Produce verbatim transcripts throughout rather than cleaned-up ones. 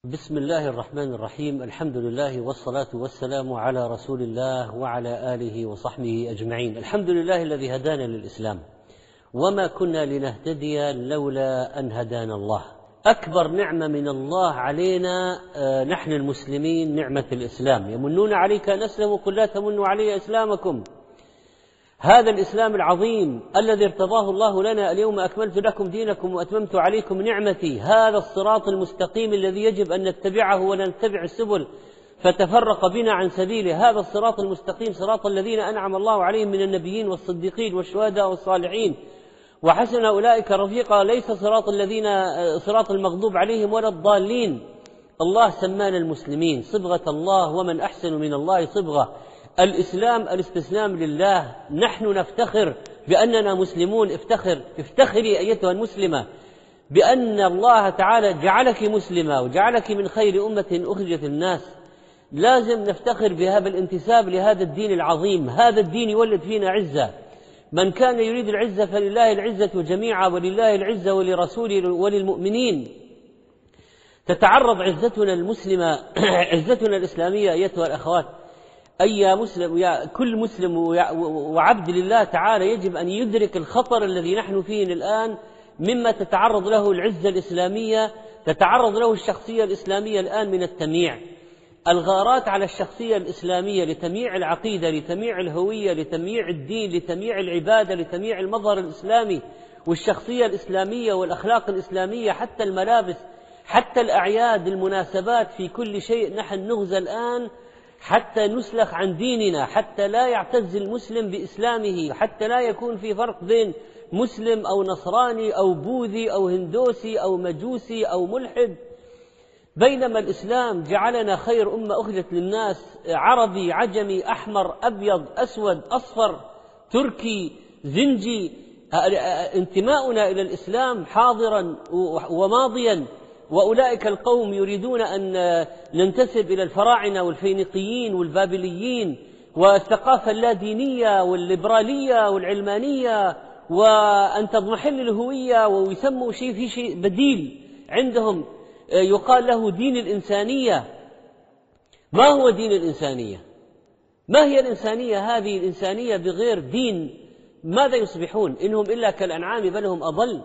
بسم الله الرحمن الرحيم. الحمد لله والصلاة والسلام على رسول الله وعلى آله وصحبه أجمعين. الحمد لله الذي هدانا للإسلام، وما كنا لنهتدي لولا أن هدانا الله. أكبر نعمة من الله علينا نحن المسلمين نعمة الإسلام. يمنون عليك أن أسلموا قل لا تمنوا علي إسلامكم. هذا الإسلام العظيم الذي ارتضاه الله لنا، اليوم أكملت لكم دينكم وأتممت عليكم نعمتي. هذا الصراط المستقيم الذي يجب أن نتبعه ولا نتبع السبل فتفرق بنا عن سبيله. هذا الصراط المستقيم صراط الذين أنعم الله عليهم من النبيين والصديقين والشهداء والصالحين وحسن أولئك رفيقا، ليس صراط الذين صراط المغضوب عليهم ولا الضالين. الله سمانا المسلمين، صبغة الله، ومن أحسن من الله صبغة. الإسلام الاستسلام لله. نحن نفتخر بأننا مسلمون. افتخر افتخري أيتها المسلمة بأن الله تعالى جعلك مسلمة وجعلك من خير أمة أخرجت الناس. لازم نفتخر بهذا الانتساب لهذا الدين العظيم. هذا الدين يولد فينا عزة. من كان يريد العزة فلله العزة جميعا، ولله العزة ولرسوله وللمؤمنين. تتعرض عزتنا المسلمة عزتنا الإسلامية أيتها الأخوات. أي مسلم يا كل مسلم وعبد لله تعالى يجب أن يدرك الخطر الذي نحن فيه الآن مما تتعرض له العزة الإسلامية، تتعرض له الشخصية الإسلامية الآن من التمييع. الغارات على الشخصية الإسلامية لتمييع العقيدة، لتمييع الهوية، لتمييع الدين، لتمييع العبادة، لتمييع المظهر الإسلامي والشخصية الإسلامية والأخلاق الإسلامية، حتى الملابس، حتى الأعياد، المناسبات، في كل شيء نحن نغزى الآن حتى نسلخ عن ديننا، حتى لا يعتز المسلم بإسلامه، حتى لا يكون في فرق بين مسلم أو نصراني أو بوذي أو هندوسي أو مجوسي أو ملحد. بينما الإسلام جعلنا خير أمة أخرجت للناس، عربي، عجمي، أحمر، أبيض، أسود، أصفر، تركي، زنجي. انتماؤنا إلى الإسلام حاضرا وماضيا. وأولئك القوم يريدون أن ننتسب إلى الفراعنة والفينيقيين والبابليين والثقافة اللادينية والليبرالية والعلمانية، وأن تضمحل الهوية ويسموا شيء في شيء بديل عندهم يقال له دين الإنسانية. ما هو دين الإنسانية؟ ما هي الإنسانية هذه؟ الإنسانية بغير دين ماذا يصبحون؟ إنهم إلا كالأنعام بل هم أضل.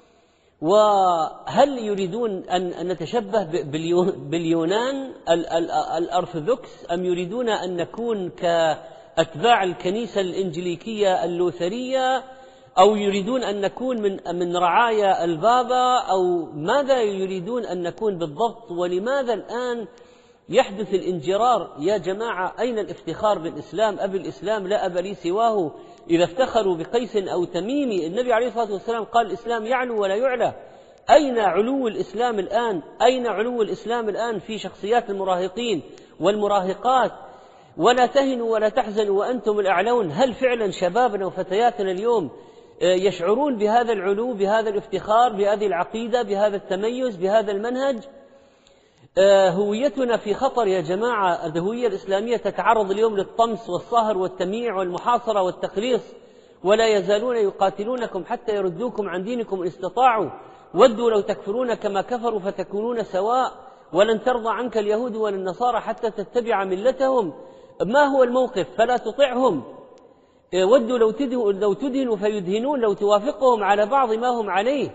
وهل يريدون أن نتشبه باليونان الأرثوذكس، أم يريدون أن نكون كأتباع الكنيسة الإنجليكية اللوثرية، أو يريدون أن نكون من من رعايا البابا، أو ماذا يريدون أن نكون بالضبط؟ ولماذا الآن يحدث الانجرار؟ يا جماعة، أين الافتخار بالإسلام؟ أبي الإسلام لا أب لي سواه. إذا افتخروا بقيس أو تميمي، النبي عليه الصلاة والسلام قال الإسلام يعلو ولا يعلى. أين علو الإسلام الآن؟ أين علو الإسلام الآن في شخصيات المراهقين والمراهقات؟ ولا تهنوا ولا تحزنوا وأنتم الأعلون. هل فعلا شبابنا وفتياتنا اليوم يشعرون بهذا العلو، بهذا الافتخار، بهذه العقيدة، بهذا التميز، بهذا المنهج؟ هويتنا في خطر يا جماعة. الهوية الإسلامية تتعرض اليوم للطمس والصهر والتمييع والمحاصرة والتخليص، ولا يزالون يقاتلونكم حتى يردوكم عن دينكم إن استطاعوا. ودوا لو تكفرون كما كفروا فتكونون سواء، ولن ترضى عنك اليهود ولا النصارى حتى تتبع ملتهم. ما هو الموقف؟ فلا تطعهم. ودوا لو تدهنوا, لو تدهنوا فيدهنون، لو توافقهم على بعض ما هم عليه.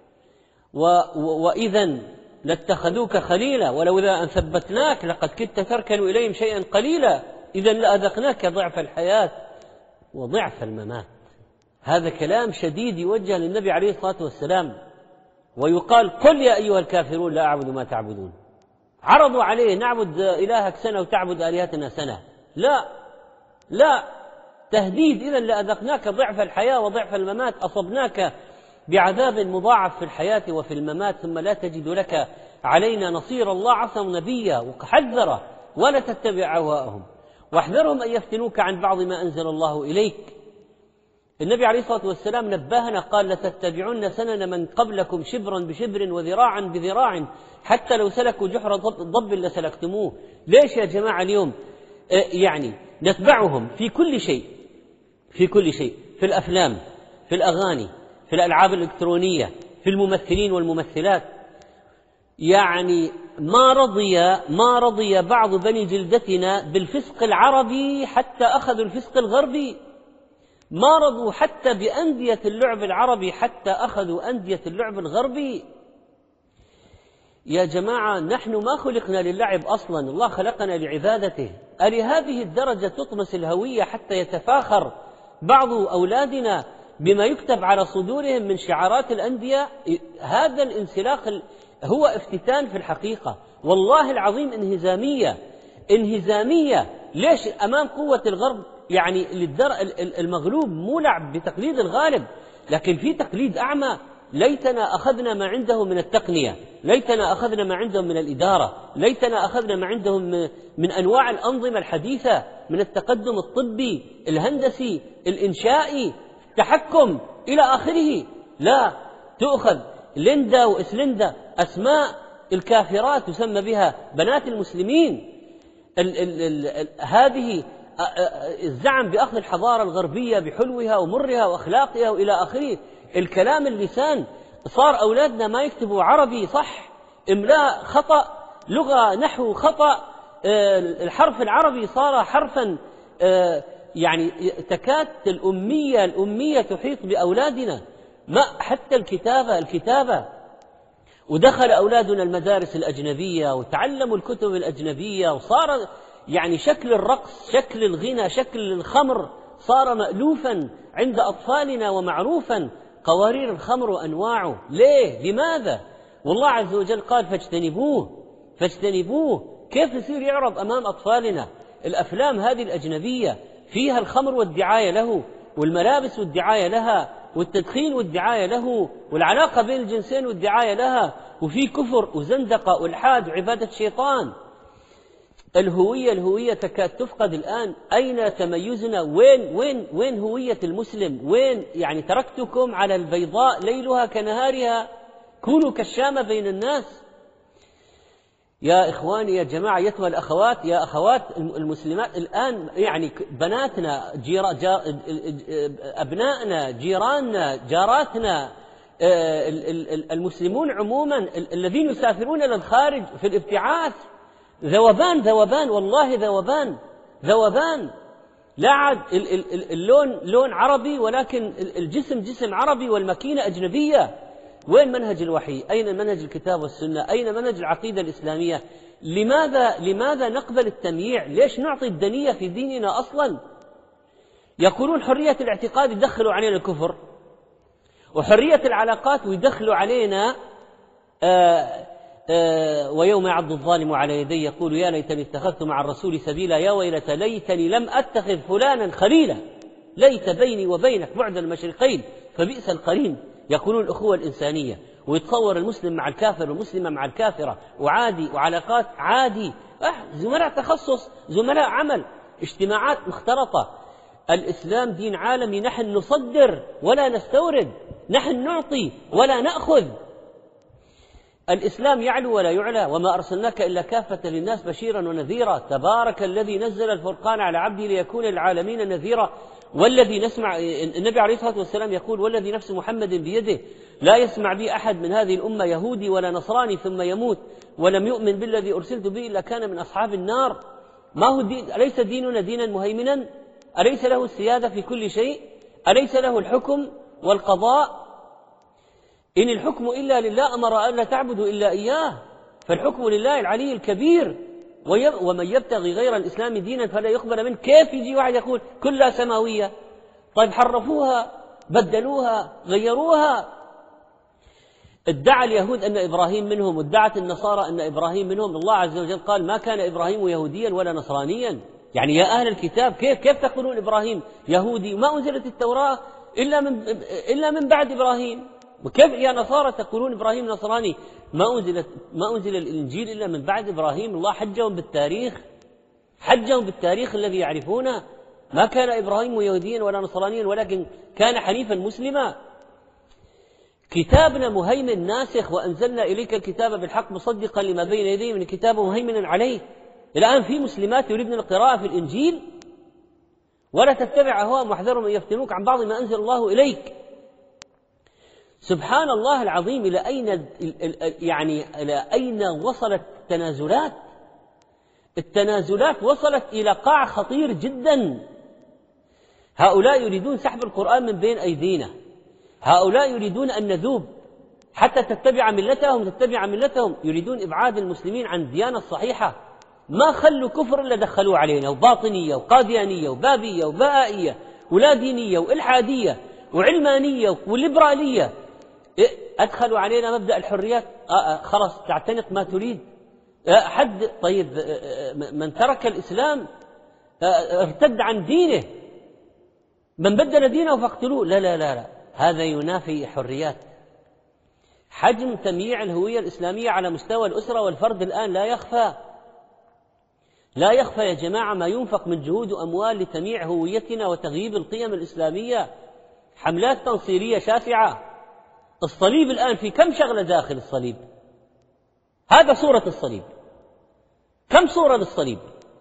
وإذا لاتخذوك خليلا ولو إذا أن ثبتناك لقد كدت تركن إليهم شيئا قليلا إذا لأذقناك ضعف الحياة وضعف الممات. هذا كلام شديد يوجه للنبي عليه الصلاة والسلام. ويقال قل يا أيها الكافرون لا أعبد ما تعبدون. عرضوا عليه نعبد إلهك سنة وتعبد آلهتنا سنة. لا لا تهديد. إذا لأذقناك ضعف الحياة وضعف الممات، أصبناك بعذاب مضاعف في الحياة وفي الممات، ثم لا تجد لك علينا نصير. الله عصم نبيه وحذره ولا تتبع أهواءهم، واحذرهم أن يفتنوك عن بعض ما أنزل الله إليك. النبي عليه الصلاة والسلام نبهنا قال لتتبعن سنن من قبلكم شبرا بشبر وذراعا بذراع حتى لو سلكوا جحر ضب لسلكتموه. ليش يا جماعة اليوم يعني نتبعهم في كل شيء، في كل شيء، في الأفلام، في الأغاني، في الألعاب الإلكترونية، في الممثلين والممثلات. يعني ما رضي ما رضي بعض بني جلدتنا بالفسق العربي حتى أخذوا الفسق الغربي، ما رضوا حتى بأندية اللعب العربي حتى أخذوا أندية اللعب الغربي. يا جماعة نحن ما خلقنا للعب أصلا، الله خلقنا لعبادته. ألهذه الدرجة تطمس الهوية حتى يتفاخر بعض أولادنا بما يكتب على صدورهم من شعارات الأندية؟ هذا الانسلاخ هو افتتان في الحقيقة، والله العظيم انهزامية انهزامية. ليش؟ أمام قوة الغرب يعني المغلوب مولع بتقليد الغالب، لكن في تقليد أعمى. ليتنا أخذنا ما عنده من التقنية، ليتنا أخذنا ما عندهم من الإدارة، ليتنا أخذنا ما عندهم من أنواع الأنظمة الحديثة، من التقدم الطبي الهندسي الإنشائي التحكم إلى آخره. لا، تؤخذ ليندا وإسلندا، أسماء الكافرات تسمى بها بنات المسلمين. ال ال ال ال هذه الزعم بأخذ الحضارة الغربية بحلوها ومرها وأخلاقها وإلى آخره. الكلام اللسان، صار أولادنا ما يكتبوا عربي صح، إملاء خطأ، لغة نحو خطأ، الحرف العربي صار حرفا يعني تكاد الأمية الأمية تحيط بأولادنا، ما حتى الكتابة الكتابة ودخل أولادنا المدارس الأجنبية وتعلموا الكتب الأجنبية، وصار يعني شكل الرقص، شكل الغنى، شكل الخمر صار مألوفا عند أطفالنا ومعروفا، قوارير الخمر وأنواعه. ليه؟ لماذا؟ والله عز وجل قال فاجتنبوه فاجتنبوه. كيف يصير يعرض أمام أطفالنا الأفلام هذه الأجنبية فيها الخمر والدعاية له، والملابس والدعاية لها، والتدخين والدعاية له، والعلاقة بين الجنسين والدعاية لها، وفي كفر وزندقة والحاد وعبادة شيطان. الهوية الهوية تكاد تفقد الآن. أين تميزنا؟ وين وين وين هوية المسلم؟ وين؟ يعني تركتكم على البيضاء ليلها كنهارها، كونوا كالشامة بين الناس. يا إخواني يا جماعة أيتها الأخوات، يا أخوات المسلمات، الآن يعني بناتنا جيرا جار أبنائنا جيراننا جاراتنا المسلمون عموما الذين يسافرون إلى الخارج في الابتعاث، ذوبان ذوبان والله ذوبان ذوبان. لا عاد اللون لون عربي ولكن الجسم جسم عربي والماكينة أجنبية. وين منهج الوحي؟ أين منهج الكتاب والسنة؟ أين منهج العقيدة الإسلامية؟ لماذا لماذا نقبل التمييع؟ ليش نعطي الدنية في ديننا أصلا؟ يقولون حرية الاعتقاد يدخلوا علينا الكفر، وحرية العلاقات ويدخلوا علينا آآ آآ ويوم يعض الظالم على يديه يقول يا ليتني اتخذت مع الرسول سبيلا يا ويلتى ليتني لم أتخذ فلانا خليلا ليت بيني وبينك بعد المشرقين فبئس القرين. يقولون الأخوة الإنسانية، ويتصور المسلم مع الكافر والمسلمة مع الكافرة، وعادي، وعلاقات عادي، أه زملاء تخصص، زملاء عمل، اجتماعات مختلطة. الإسلام دين عالمي، نحن نصدر ولا نستورد، نحن نعطي ولا نأخذ. الإسلام يعلو ولا يعلى، وما أرسلناك إلا كافة للناس بشيرا ونذيرا. تبارك الذي نزل الفرقان على عبده ليكون للعالمين نذيرا. والذي نسمع النبي عليه الصلاة والسلام يقول والذي نفس محمد بيده لا يسمع بي أحد من هذه الأمة يهودي ولا نصراني ثم يموت ولم يؤمن بالذي أرسلت به إلا كان من أصحاب النار. ما هو دين؟ أليس ديننا دينا مهيمنا؟ أليس له السيادة في كل شيء؟ أليس له الحكم والقضاء؟ إن الحكم إلا لله، أمر أن لا تعبدوا إلا إياه، فالحكم لله العلي الكبير. ومن يبتغي غير الإسلام دينا فلا يقبل منه. كيف يجي واحد يقول كلها سماوية؟ طيب حرفوها، بدلوها، غيروها. ادعى اليهود أن إبراهيم منهم، وادعت النصارى أن إبراهيم منهم. الله عز وجل قال ما كان إبراهيم يهوديا ولا نصرانيا. يعني يا أهل الكتاب كيف كيف تقولون إبراهيم يهودي وما أنزلت التوراة إلا من إلا من بعد إبراهيم؟ وكيف يا نصارى تقولون إبراهيم نصراني ما أنزلت ما أنزل الإنجيل إلا من بعد إبراهيم؟ الله حجهم بالتاريخ، حجهم بالتاريخ الذي يعرفونه. ما كان إبراهيم يهوديا ولا نصرانيا ولكن كان حنيفا مسلما. كتابنا مهيمن ناسخ، وأنزلنا إليك الكتاب بالحق مصدقا لما بين يديه من الكتاب مهيمنا عليه. الآن في مسلمات يريدن القراءة في الإنجيل، ولا تتبع أهواءهم واحذرهم أن يفتنوك عن بعض ما أنزل الله إليك. سبحان الله العظيم، إلى أين يعني إلى أين وصلت التنازلات؟ التنازلات وصلت إلى قاع خطير جدا. هؤلاء يريدون سحب القرآن من بين أيدينا، هؤلاء يريدون أن نذوب حتى تتبع ملتهم تتبع ملتهم يريدون إبعاد المسلمين عن الديانة الصحيحة. ما خلوا كفر إلا دخلوا علينا، وباطنية وقاديانية وبابية وبهائية ولا دينية وإلحادية وعلمانية وليبرالية. أدخلوا علينا مبدأ الحريات، خلاص تعتنق ما تريد. حد طيب من ترك الإسلام ارتد عن دينه، من بدل دينه فاقتلوه. لا لا لا لا، هذا ينافي حريات. حجم تمييع الهوية الإسلامية على مستوى الأسرة والفرد الآن لا يخفى، لا يخفى يا جماعة ما ينفق من جهود وأموال لتمييع هويتنا وتغييب القيم الإسلامية. حملات تنصيرية شاسعة. الصليب الآن في كم شغلة داخل الصليب؟ هذا صورة الصليب، كم صورة للصليب؟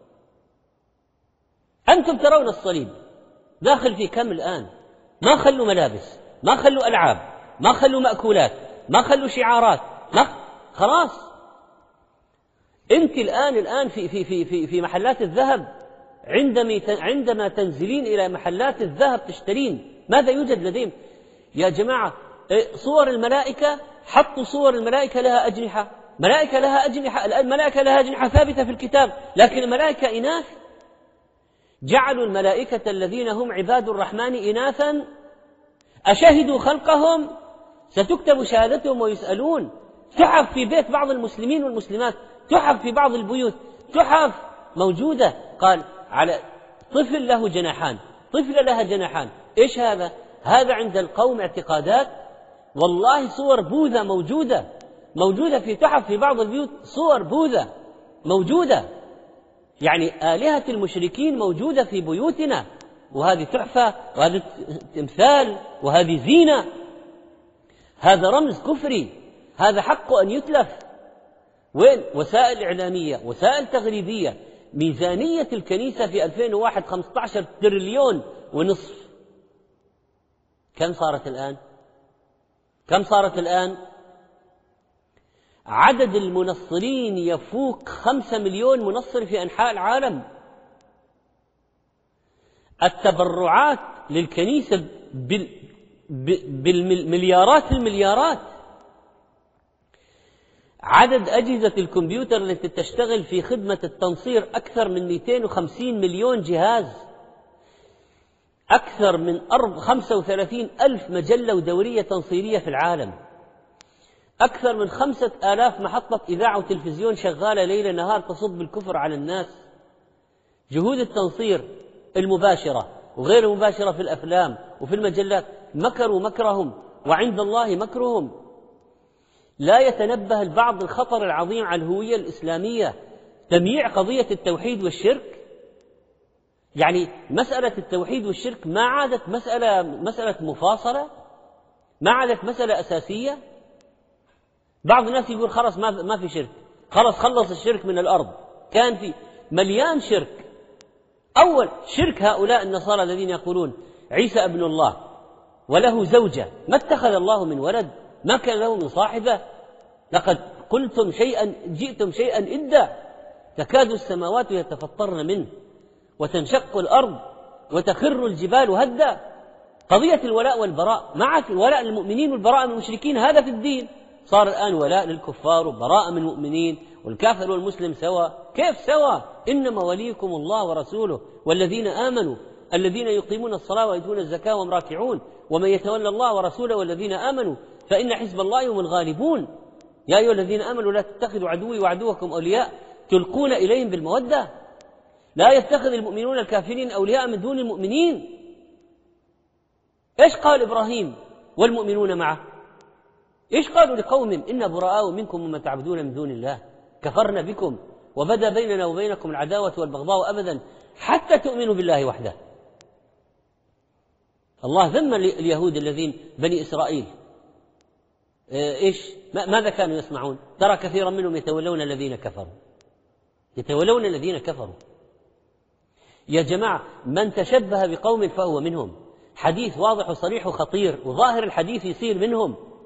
أنتم ترون الصليب داخل في كم الآن؟ ما خلوا ملابس، ما خلوا ألعاب، ما خلوا مأكولات، ما خلوا شعارات، ما خلاص. أنت الآن الآن في في في في في محلات الذهب، عندما عندما تنزلين إلى محلات الذهب تشترين، ماذا يوجد لديهم؟ يا جماعة صور الملائكة، حطوا صور الملائكة لها أجنحة، ملائكة لها أجنحة، الملائكة لها أجنحة ثابتة في الكتاب، لكن الملائكة إناث. جعلوا الملائكة الذين هم عباد الرحمن إناثا، أشهدوا خلقهم؟ ستكتب شهادتهم ويسألون. تحف في بيت بعض المسلمين والمسلمات، تحف في بعض البيوت، تحف موجودة. قال على طفل له جناحان، طفل لها جناحان. إيش هذا؟ هذا عند القوم اعتقادات. والله صور بوذا موجودة، موجودة في تحف في بعض البيوت، صور بوذا موجودة، يعني آلهة المشركين موجودة في بيوتنا، وهذه تحفة، وهذا تمثال، وهذه زينة. هذا رمز كفري، هذا حق أن يتلف. وين؟ وسائل إعلامية، وسائل تغريبية. ميزانية الكنيسة في ألفين وواحد خمسة عشر تريليون ونصف. كم صارت الآن؟ كم صارت الآن؟ عدد المنصرين يفوق خمسة مليون منصر في أنحاء العالم. التبرعات للكنيسة بالمليارات المليارات. عدد أجهزة الكمبيوتر التي تشتغل في خدمة التنصير أكثر من مئتين وخمسين مليون جهاز. أكثر من خمسة وثلاثين ألف مجلة ودورية تنصيرية في العالم. أكثر من خمسة آلاف محطة إذاعة وتلفزيون شغالة ليل نهار تصب الكفر على الناس. جهود التنصير المباشرة وغير المباشرة في الأفلام وفي المجلات مكروا مكرهم، وعند الله مكرهم. لا يتنبه البعض الخطر العظيم على الهوية الإسلامية، تمييع قضية التوحيد والشرك. يعني مسألة التوحيد والشرك ما عادت مسألة مسألة مفاصلة، ما عادت مسألة أساسية. بعض الناس يقول خلاص ما ما في شرك، خلاص خلص الشرك من الأرض. كان في مليان شرك. أول شرك هؤلاء النصارى الذين يقولون عيسى ابن الله وله زوجة، ما اتخذ الله من ولد، ما كان له من صاحبة. لقد قلتم شيئا، جئتم شيئا إدا، تكاد السماوات يتفطرن منه وتنشق الأرض وتخر الجبال هدا. قضية الولاء والبراء، معك الولاء للمؤمنين والبراء من المشركين، هذا في الدين. صار الآن ولاء للكفار وبراء من المؤمنين، والكافر والمسلم سوا. كيف سوا؟ إنما وليكم الله ورسوله والذين آمنوا الذين يقيمون الصلاة ويؤتون الزكاة وهم راكعون، ومن يتولى الله ورسوله والذين آمنوا فإن حزب الله هم الغالبون. يا أيها الذين آمنوا لا تتخذوا عدوي وعدوكم أولياء تلقون إليهم بالمودة. لا يتخذ المؤمنون الكافرين أولياء من دون المؤمنين. إيش قال إبراهيم والمؤمنون معه؟ إيش قالوا لقوم إنا براء منكم مما تعبدون من دون الله، كفرنا بكم وبدا بيننا وبينكم العداوة والبغضاء أبدا حتى تؤمنوا بالله وحده. الله ذم اليهود الذين بني إسرائيل. إيش ماذا كانوا يسمعون؟ ترى كثيرا منهم يتولون الذين كفروا، يتولون الذين كفروا. يا جماعة من تشبه بقوم فهو منهم. حديث واضح وصريح وخطير، وظاهر الحديث يصير منهم.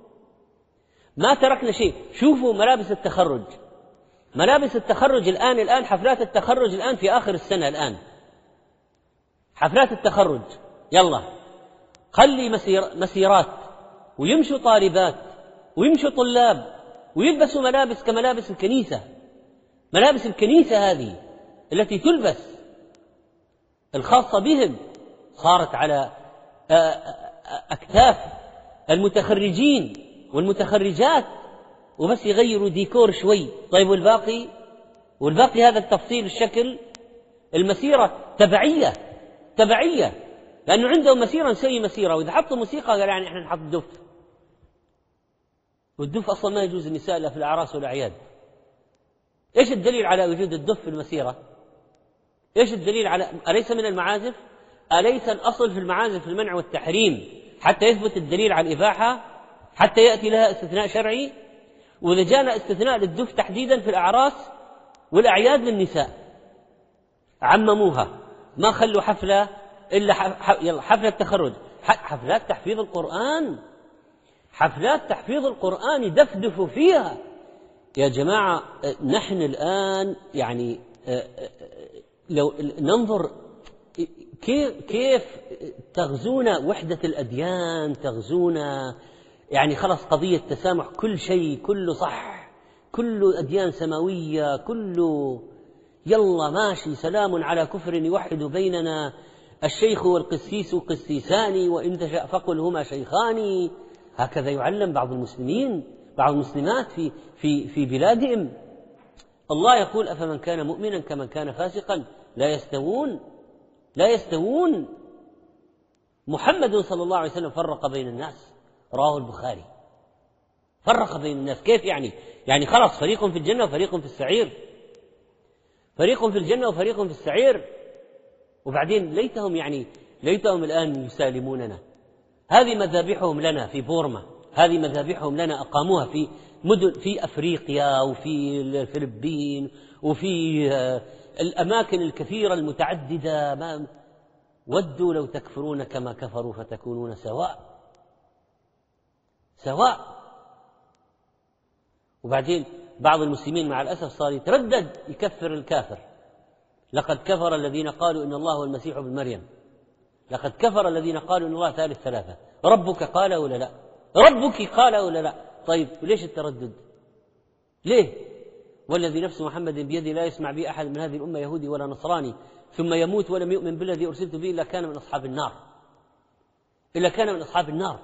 ما تركنا شيء. شوفوا ملابس التخرج، ملابس التخرج الآن الآن حفلات التخرج الآن في آخر السنة، الآن حفلات التخرج، يلا خلي مسير مسيرات ويمشوا طالبات ويمشوا طلاب ويلبسوا ملابس كملابس الكنيسة. ملابس الكنيسة هذه التي تلبس الخاصة بهم صارت على أكتاف المتخرجين والمتخرجات، وبس يغيروا ديكور شوي. طيب والباقي؟ والباقي هذا التفصيل الشكل. المسيرة تبعية تبعية، لأنه عندهم مسيرة نسوي مسيرة، وإذا حطوا موسيقى قال يعني إحنا نحط دف، والدف أصلا ما يجوز النساء إلا في الأعراس والأعياد. إيش الدليل على وجود الدف في المسيرة؟ إيش الدليل على؟ أليس من المعازف؟ أليس الأصل في المعازف في المنع والتحريم حتى يثبت الدليل على الإباحة، حتى يأتي لها استثناء شرعي؟ وإذا جاءنا استثناء للدف تحديدا في الأعراس والأعياد للنساء عمموها، ما خلوا حفلة إلا حفلة تخرج، حفلات تحفيظ القرآن، حفلات تحفيظ القرآن يدفدفوا فيها. يا جماعة نحن الآن يعني لو ننظر كيف كيف تغزونا وحدة الأديان، تغزونا يعني خلص قضية تسامح، كل شيء كله صح، كله أديان سماوية، كله يلا ماشي، سلام على كفر يوحد بيننا، الشيخ والقسيس قسيسان وإن تشاء فقل هما شيخان. هكذا يعلم بعض المسلمين بعض المسلمات في في في بلادهم. الله يقول أفمن كان مؤمنا كمن كان فاسقا لا يستوون لا يستوون. محمد صلى الله عليه وسلم فرق بين الناس، رواه البخاري، فرق بين الناس. كيف يعني؟ يعني خلاص فريق في الجنة وفريق في السعير، فريق في الجنة وفريق في السعير. وبعدين ليتهم يعني ليتهم الآن يسالموننا. هذه مذابحهم لنا في بورما، هذه مذابحهم لنا أقاموها في مدن في أفريقيا وفي الفلبين وفي الأماكن الكثيرة المتعددة. ما ودوا لو تكفرون كما كفروا فتكونون سواء سواء. وبعدين بعض المسلمين مع الأسف صار يتردد يكفر الكافر. لقد كفر الذين قالوا إن الله هو المسيح ابن مريم، لقد كفر الذين قالوا إن الله ثالث ثلاثة. ربك قال ولا لا؟ ربك قال ولا لا؟ طيب ليش التردد؟ ليه؟ والذي نفس محمد بيده لا يسمع بي أحد من هذه الأمة يهودي ولا نصراني ثم يموت ولم يؤمن بالذي أرسلت به إلا كان من أصحاب النار، إلا كان من أصحاب النار.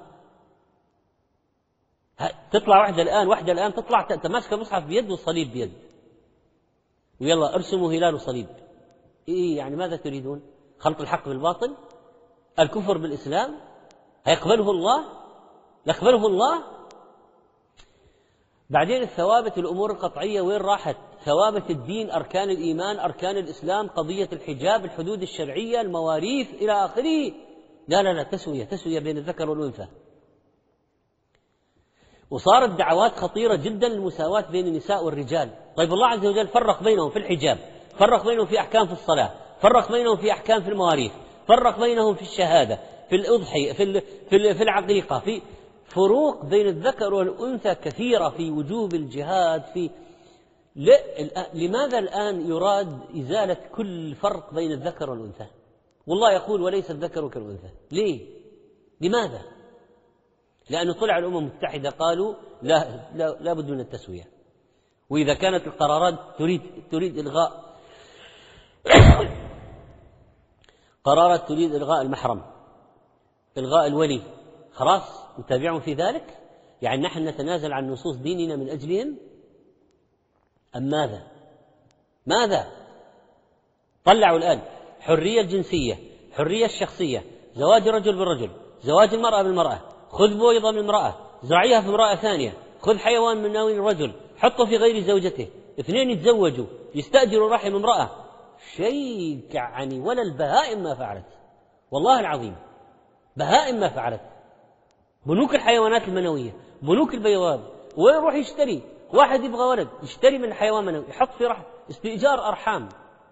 تطلع واحدة الآن واحدة الآن تطلع تماسك المصحف بيد والصليب بيد، ويلا ارسموا هلال وصليب. إيه يعني ماذا تريدون؟ خلط الحق بالباطل؟ الكفر بالإسلام؟ هيقبله الله؟ يقبله الله؟ بعدين الثوابت، الأمور القطعية وين راحت؟ ثوابت الدين، أركان الإيمان، أركان الإسلام، قضية الحجاب، الحدود الشرعية، المواريث إلى آخره. لا لا لا، تسوية تسوية بين الذكر والأنثى. وصارت دعوات خطيرة جدا للمساواة بين النساء والرجال. طيب الله عز وجل فرق بينهم في الحجاب، فرق بينهم في أحكام في الصلاة، فرق بينهم في أحكام في المواريث، فرق بينهم في الشهادة، في الأضحية، في في العقيقة، في فروق بين الذكر والأنثى كثيرة، في وجوب الجهاد، في لماذا الآن يراد إزالة كل فرق بين الذكر والأنثى؟ والله يقول وليس الذكر كالأنثى. ليه؟ لماذا؟ لأنه طلع الأمم المتحدة قالوا لا, لا, لا بد من التسوية. وإذا كانت القرارات تريد تريد إلغاء قرارات تريد إلغاء المحرم، إلغاء الولي، خلاص نتابعهم في ذلك؟ يعني نحن نتنازل عن نصوص ديننا من أجلهم أم ماذا؟ ماذا؟ طلعوا الآن حرية الجنسية، حرية الشخصية، زواج الرجل بالرجل، زواج المرأة بالمرأة، خذ بويضة من امرأة زرعيها في امرأة ثانية، خذ حيوان من ناوي الرجل حطه في غير زوجته، اثنين يتزوجوا يستأجروا رحم امرأة. شيء يعني ولا البهائم ما فعلت، والله العظيم بهائم ما فعلت. بنوك الحيوانات المنوية، بنوك البيضاء، ويروح يشتري، واحد يبغى ولد يشتري من حيوان منوي يحط في رحم، استئجار أرحام.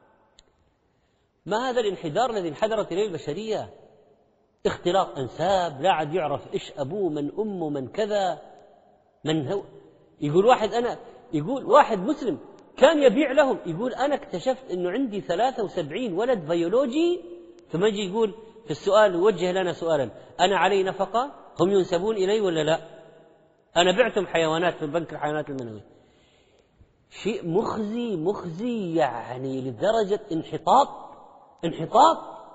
ما هذا الانحدار الذي انحدرت إليه البشرية؟ اختلاط أنساب، لا عاد يعرف إيش أبوه من أمه من كذا. من هو؟ يقول واحد أنا يقول واحد مسلم كان يبيع لهم، يقول أنا اكتشفت أنه عندي ثلاثة وسبعين ولد بيولوجي، ثم يجي يقول في السؤال يوجه لنا سؤالا: أنا علي نفقة؟ هم ينسبون إلي ولا لا؟ أنا بعتم حيوانات في بنك الحيوانات المنوية. شيء مخزي مخزي يعني لدرجة انحطاط انحطاط.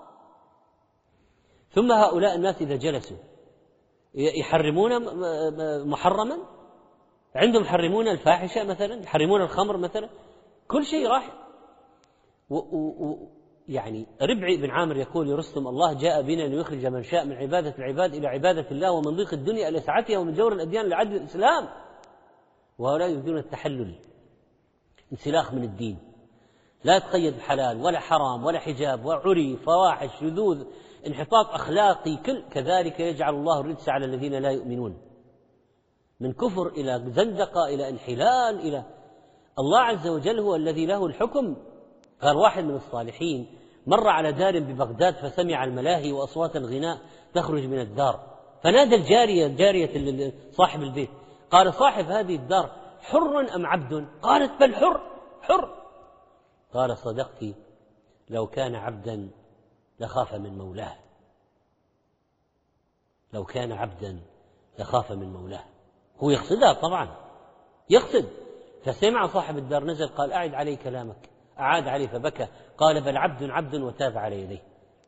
ثم هؤلاء الناس إذا جلسوا يحرمون محرما، عندهم يحرمون الفاحشة مثلا، يحرمون الخمر مثلا، كل شيء راح. و و يعني ربعي بن عامر يقول لرستم: الله جاء بنا ليخرج من شاء من عبادة العباد إلى عبادة الله، ومن ضيق الدنيا إلى سعتها، ومن جور الأديان إلى عدل الإسلام. وهؤلاء يريدون التحلل، انسلاخ من الدين، لا يتقيد بحلال ولا حرام ولا حجاب وعري فواحش شذوذ انحطاط أخلاقي. كل كذلك يجعل الله الرجس على الذين لا يؤمنون، من كفر إلى زندقة إلى انحلال إلى. الله عز وجل هو الذي له الحكم. قال واحد من الصالحين مر على دار ببغداد فسمع الملاهي وأصوات الغناء تخرج من الدار، فنادى الجارية جارية صاحب البيت، قال: صاحب هذه الدار حر أم عبد؟ قالت: بل حر حر. قال: صدقت، لو كان عبدا لخاف من مولاه، لو كان عبدا لخاف من مولاه. هو يقصدها طبعا، يقصد. فسمع صاحب الدار، نزل قال: أعد علي كلامك. أعاد عليه فبكى، قال: بل عبد عبد، وتاب على يديه.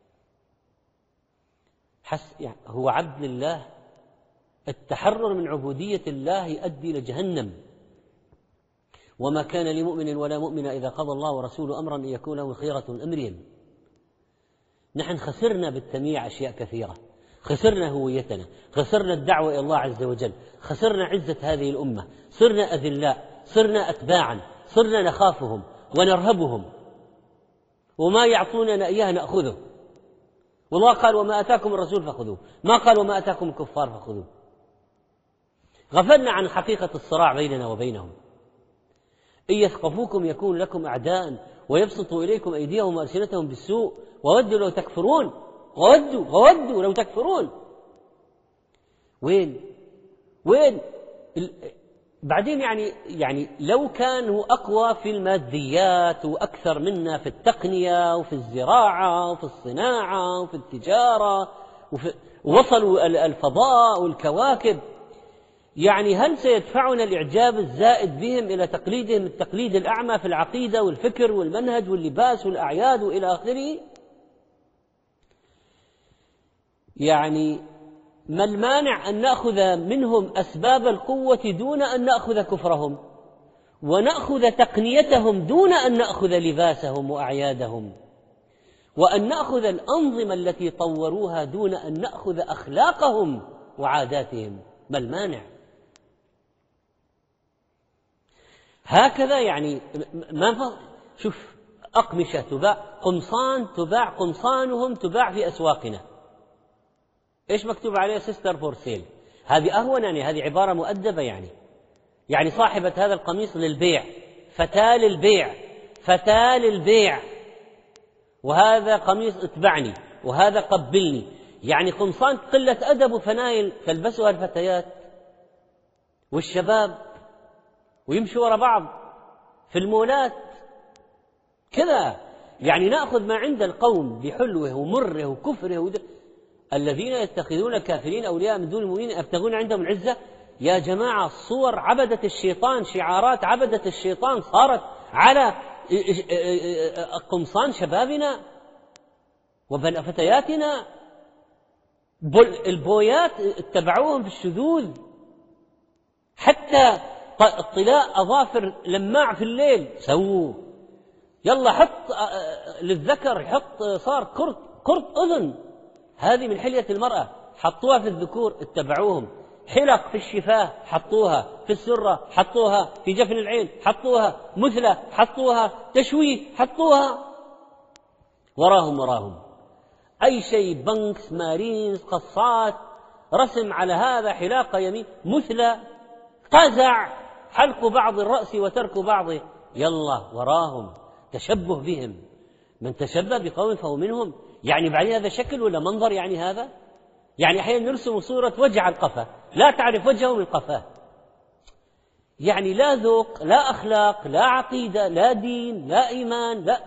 حس يعني هو عبد لله. التحرر من عبودية الله يؤدي إلى جهنم. وما كان لمؤمن ولا مؤمنة إذا قضى الله ورسوله أمرا أن يكون له خيرة من أمرهم. نحن خسرنا بالتمييع أشياء كثيرة، خسرنا هويتنا، خسرنا الدعوة إلى الله عز وجل، خسرنا عزة هذه الأمة، صرنا أذلاء، صرنا أتباعا، صرنا نخافهم ونرهبهم، وما يعطوننا إياه نأخذه. والله قال: وما أتاكم الرسول فخذوه، ما قال: وما أتاكم الكفار فخذوه. غفلنا عن حقيقة الصراع بيننا وبينهم. إن يثقفوكم يكون لكم أعداء ويبسطوا إليكم أيديهم وألسنتهم بالسوء وودوا لو تكفرون، وودوا وودوا لو تكفرون. وين وين ال... بعدين يعني يعني لو كانوا أقوى في الماديات وأكثر منا في التقنية وفي الزراعة وفي الصناعة وفي التجارة وفي... وصلوا الفضاء والكواكب، يعني هل سيدفعنا الإعجاب الزائد بهم إلى تقليدهم التقليد الأعمى في العقيدة والفكر والمنهج واللباس والأعياد وإلى آخره؟ يعني ما المانع أن نأخذ منهم أسباب القوة دون أن نأخذ كفرهم، ونأخذ تقنيتهم دون أن نأخذ لباسهم وأعيادهم، وأن نأخذ الأنظمة التي طوروها دون أن نأخذ أخلاقهم وعاداتهم؟ ما المانع؟ هكذا يعني ما شوف أقمشة تباع، قمصان تباع، قمصانهم تباع في أسواقنا، إيش مكتوب عليه؟ سيستر فور سيل. هذه أهون، يعني هذه عبارة مؤدبة، يعني يعني صاحبة هذا القميص للبيع، فتاة للبيع، فتاة للبيع، وهذا قميص اتبعني، وهذا قبلني. يعني قمصان قلة أدب وفنايل تلبسها الفتيات والشباب ويمشوا وراء بعض في المولات كذا. يعني نأخذ ما عند القوم بحلوه ومره وكفره وده. الذين يتخذون الكافرين أولياء من دون المؤمنين يبتغون عندهم العزة. يا جماعة، صور عبدة الشيطان، شعارات عبدة الشيطان صارت على قمصان شبابنا وفتياتنا. البويات اتبعوهم في الشذوذ، حتى اطلاء أظافر لماع في الليل سووا. يلا حط للذكر، حط صار كرت كرت أذن، هذه من حلية المرأة، حطوها في الذكور اتبعوهم. حلق في الشفاه حطوها، في السرة حطوها، في جفن العين حطوها، مثلى حطوها، تشويه حطوها، وراهم وراهم أي شيء، بنكس، مارينز، قصات، رسم على هذا، حلاقة يمين، مثلى، قزع، حلق بعض الرأس وترك بعضه، يلا وراهم، تشبه بهم. من تشبه بقوم فهو منهم. يعني بعدين هذا شكل ولا منظر؟ يعني هذا يعني أحيانا نرسم صورة وجه على القفا، لا تعرف وجهه من قفاه، يعني لا ذوق، لا أخلاق، لا عقيدة، لا دين، لا إيمان، لا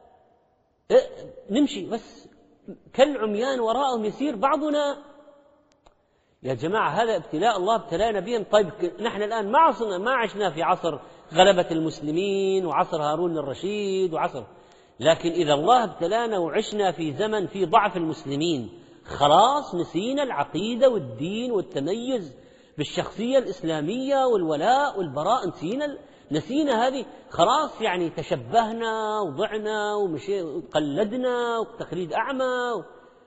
نمشي بس كالعميان وراءهم يسير بعضنا. يا جماعة هذا ابتلاء الله ابتلانا بهم. طيب نحن الآن ما عصنا ما عشنا في عصر غلبة المسلمين وعصر هارون الرشيد وعصر، لكن إذا الله ابتلانا وعشنا في زمن في ضعف المسلمين خلاص نسينا العقيدة والدين والتميز بالشخصية الإسلامية والولاء والبراء، نسينا نسينا هذه خلاص، يعني تشبهنا وضعنا وقلدنا وتقليد أعمى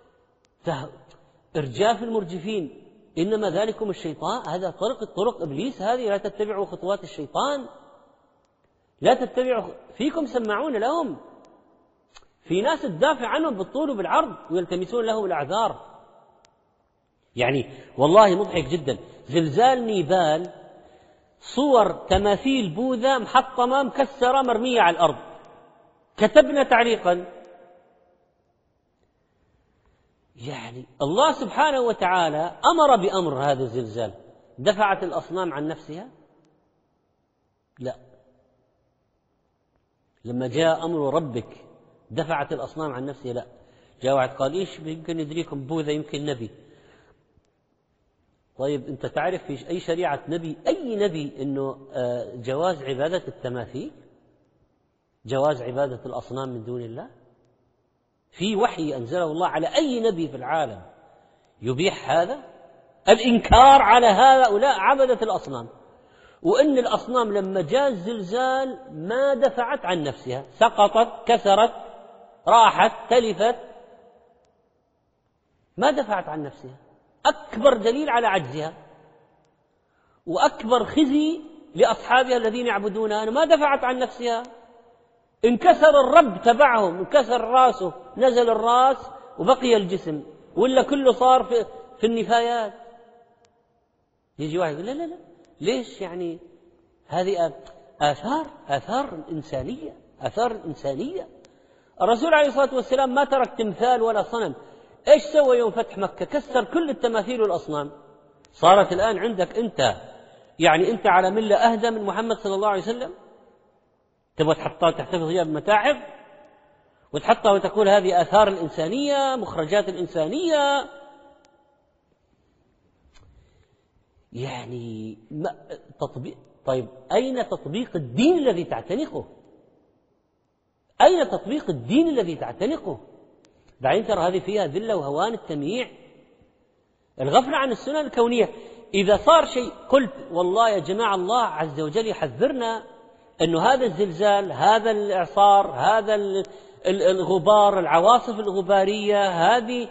إرجاف المرجفين. إنما ذلكم الشيطان، هذا طرق طرق إبليس هذه، لا تتبعوا خطوات الشيطان، لا تتبعوا. فيكم سماعون لهم، في ناس تدافع عنهم بالطول وبالعرض ويلتمسون لهم الأعذار. يعني والله مضحك جدا، زلزال نيبال صور تماثيل بوذا محطمة مكسرة مرمية على الأرض، كتبنا تعليقا. يعني الله سبحانه وتعالى أمر بأمر هذا الزلزال، دفعت الأصنام عن نفسها؟ لا. لما جاء أمر ربك دفعت الأصنام عن نفسها؟ لا. جاء واحد قال إيش يمكن يدريكم بوذا يمكن نبي. طيب أنت تعرف في أي شريعة نبي أي نبي أنه جواز عبادة التماثيل، جواز عبادة الأصنام من دون الله؟ في وحي أنزله الله على أي نبي في العالم يبيح هذا؟ الإنكار على هؤلاء عبدة الأصنام، وأن الأصنام لما جاء الزلزال ما دفعت عن نفسها، سقطت كسرت راحت تلفت، ما دفعت عن نفسها. أكبر دليل على عجزها وأكبر خزي لأصحابها الذين يعبدونها، ما دفعت عن نفسها. انكسر الرب تبعهم، انكسر راسه، نزل الراس وبقي الجسم، ولا كله صار في, في النفايات. يجي واحد يقول لا لا لا ليش؟ يعني هذه آثار آثار الإنسانية، آثار الإنسانية. الرسول عليه الصلاة والسلام ما ترك تمثال ولا صنم. إيش سوى يوم فتح مكة؟ كسر كل التماثيل والأصنام. صارت الآن عندك أنت، يعني أنت على ملة أهدى من محمد صلى الله عليه وسلم، تبغى تحطها تحتفظ فيها بمتاحف وتحطها وتقول هذه آثار الإنسانية مخرجات الإنسانية. يعني ما تطبيق؟ طيب أين تطبيق الدين الذي تعتنقه؟ أين تطبيق الدين الذي تعتنقه؟ بعدين ترى هذه فيها ذلة وهوان التمييع، الغفلة عن السنن الكونية. إذا صار شيء قلت والله يا جماعة الله عز وجل يحذرنا أنه هذا الزلزال، هذا الإعصار، هذا الغبار، العواصف الغبارية، هذه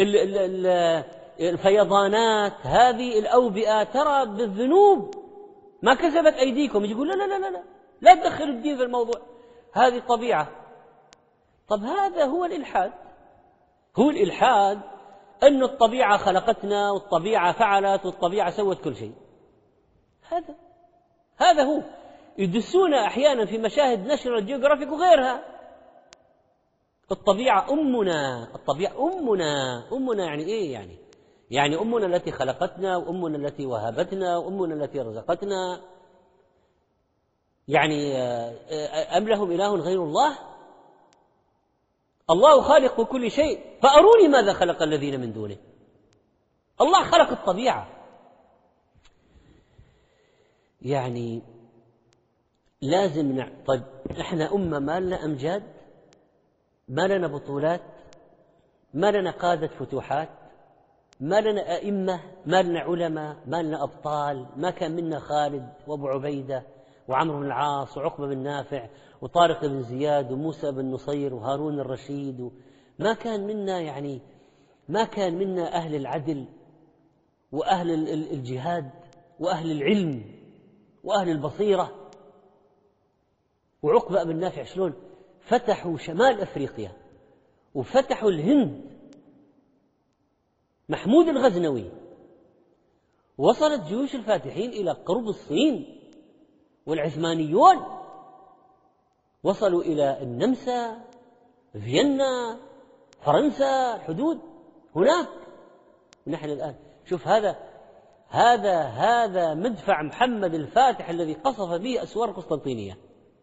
الفيضانات، هذه الأوبئة ترى بالذنوب ما كسبت أيديكم. يقول لا لا لا لا لا تدخل الدين في الموضوع، هذه طبيعة. طب هذا هو الإلحاد، هو الإلحاد أن الطبيعة خلقتنا والطبيعة فعلت والطبيعة سوت كل شيء. هذا هذا هو. يدسون أحيانا في مشاهد نشر الجيوغرافيك وغيرها. الطبيعة أمنا، الطبيعة أمنا. أمنا يعني إيه؟ يعني يعني أمنا التي خلقتنا، وأمنا التي وهبتنا، وأمنا التي رزقتنا. يعني أم لهم إله غير الله؟ الله خالق كل شيء، فأروني ماذا خلق الذين من دونه. الله خلق الطبيعة. يعني لازم نع... طيب احنا أمة ما لنا أمجاد، ما لنا بطولات، ما لنا قادة فتوحات، ما لنا أئمة، ما لنا علماء، ما لنا أبطال. ما كان منا خالد وأبو عبيدة وعمرو بن العاص وعقبة بن نافع وطارق بن زياد وموسى بن نصير وهارون الرشيد و... ما كان منا يعني ما كان منا أهل العدل وأهل الجهاد وأهل العلم وأهل البصيرة. وعقبة بن نافع شلون فتحوا شمال أفريقيا وفتحوا الهند. محمود الغزنوي وصلت جيوش الفاتحين إلى قرب الصين، والعثمانيون وصلوا إلى النمسا، فيينا، فرنسا، الحدود هناك. ونحن الآن شوف هذا هذا هذا مدفع محمد الفاتح الذي قصف به أسوار قسطنطينية.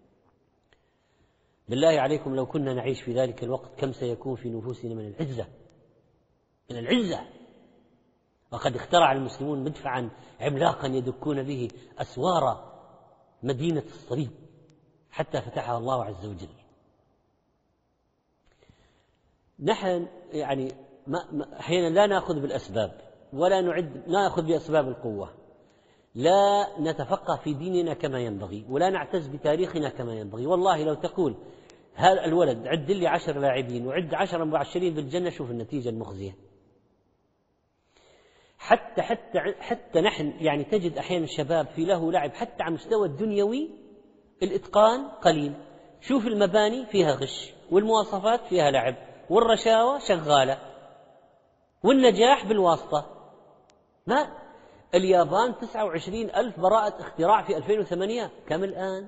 بالله عليكم لو كنا نعيش في ذلك الوقت كم سيكون في نفوسنا من العزة، من العزة. وقد اخترع المسلمون مدفعا عملاقا يدكون به أسوار مدينة الصليب حتى فتحها الله عز وجل. نحن يعني أحيانا لا نأخذ بالأسباب ولا نعد نأخذ بأسباب القوة، لا نتفقه في ديننا كما ينبغي ولا نعتز بتاريخنا كما ينبغي. والله لو تقول هذا الولد عد لي عشر لاعبين وعد عشر مبشرين بالجنة، شوف النتيجة المخزية. حتى حتى حتى نحن يعني تجد أحيانا الشباب في له لعب حتى على مستوى الدنيوي الإتقان قليل. شوف المباني فيها غش، والمواصفات فيها لعب، والرشاوى شغالة، والنجاح بالواسطة. ما اليابان تسعة وعشرين ألف براءة اختراع في ألفين وثمانية، كم الآن؟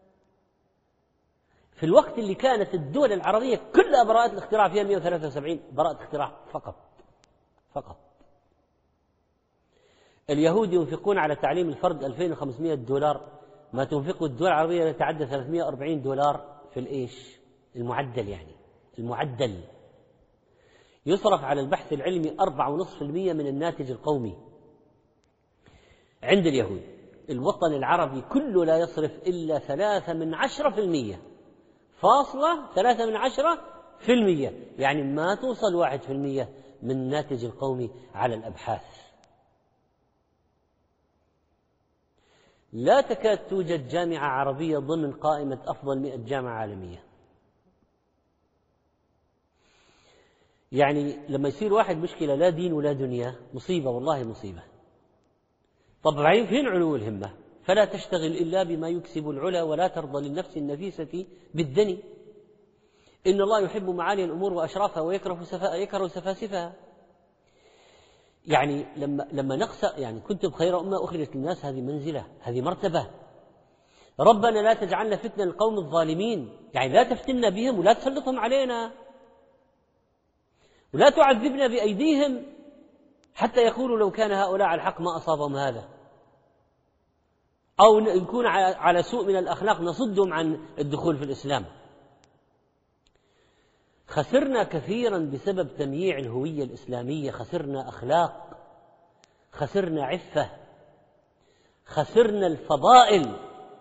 في الوقت اللي كانت الدول العربية كلها براءة الاختراع فيها مئة وثلاثة وسبعين براءة اختراع فقط فقط. اليهود ينفقون على تعليم الفرد ألفين وخمسمئة دولار، ما تنفقه الدول العربية يتعدى ثلاثمئة وأربعين دولار في الإيش المعدل. يعني المعدل يصرف على البحث العلمي أربعة فاصلة خمسة بالمئة من الناتج القومي عند اليهود. الوطن العربي كله لا يصرف إلا ثلاثة من عشرة في المئة، فاصلة ثلاثة من عشرة في المئة، يعني ما توصل واحد في المئة من الناتج القومي على الأبحاث. لا تكاد توجد جامعة عربية ضمن قائمة أفضل مئة جامعة عالمية. يعني لما يصير واحد مشكلة لا دين ولا دنيا، مصيبة والله مصيبة. طبعا فين علو الهمة؟ فلا تشتغل إلا بما يكسب العلا ولا ترضى للنفس النفيسة بالدني. إن الله يحب معالي الأمور وأشرافها ويكره سفا يكره سفاسفها. يعني لما لما نقص يعني كنتم خير أمة أخرجت للناس، هذه منزلة، هذه مرتبة. ربنا لا تجعلنا فتنة للقوم الظالمين، يعني لا تفتنا بهم ولا تسلطهم علينا ولا تعذبنا بأيديهم حتى يقولوا لو كان هؤلاء على الحق ما أصابهم هذا، أو نكون على سوء من الأخلاق نصدهم عن الدخول في الإسلام. خسرنا كثيرا بسبب تمييع الهوية الإسلامية، خسرنا أخلاق، خسرنا عفة، خسرنا الفضائل.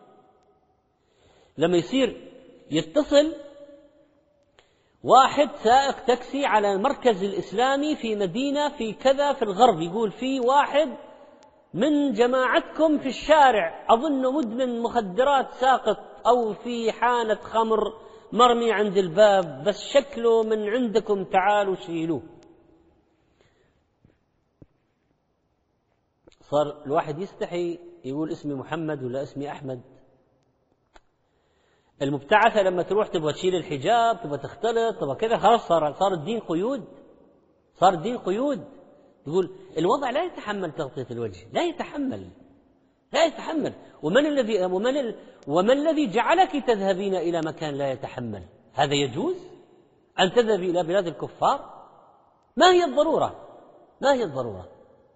لما يصير يتصل واحد سائق تاكسي على المركز الإسلامي في مدينة في كذا في الغرب، يقول في واحد من جماعتكم في الشارع أظنه مدمن مخدرات ساقط، أو في حانة خمر مرمي عند الباب، بس شكله من عندكم تعالوا شيلوه. صار الواحد يستحي يقول اسمي محمد ولا اسمي أحمد. المبتعثة لما تروح تبغى تشيل الحجاب، تبغى تختلط، تبغى كذا، خلاص صار صار الدين قيود، صار الدين قيود. يقول الوضع لا يتحمل تغطية الوجه، لا يتحمل لا يتحمل. ومن الذي ومن ال... وما الذي جعلك تذهبين إلى مكان لا يتحمل؟ هذا يجوز أن تذهبي إلى بلاد الكفار؟ ما هي الضرورة؟ ما هي الضرورة؟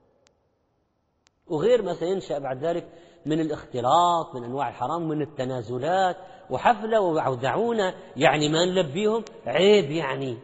وغير ما سينشأ بعد ذلك من الاختلاط، من أنواع الحرام، من التنازلات، وحفلة ودعونا يعني ما نلبيهم، عيب يعني.